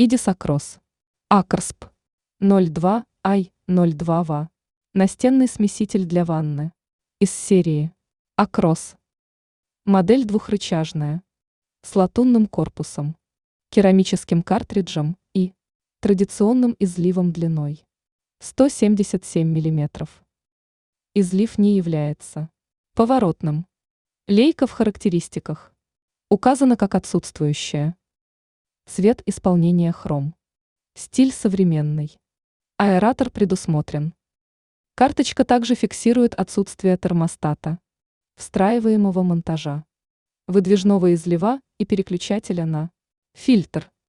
Идисакрос. Акрсп. 02i02va. Настенный смеситель для ванны. Из серии Акрос. Модель двухрычажная. С латунным корпусом, керамическим картриджем и традиционным изливом длиной 177 мм. Излив не является поворотным. Лейка в характеристиках указана как отсутствующая. Цвет исполнения хром. Стиль современный. Аэратор предусмотрен. Карточка также фиксирует отсутствие термостата, встраиваемого монтажа, выдвижного излива и переключателя на фильтр.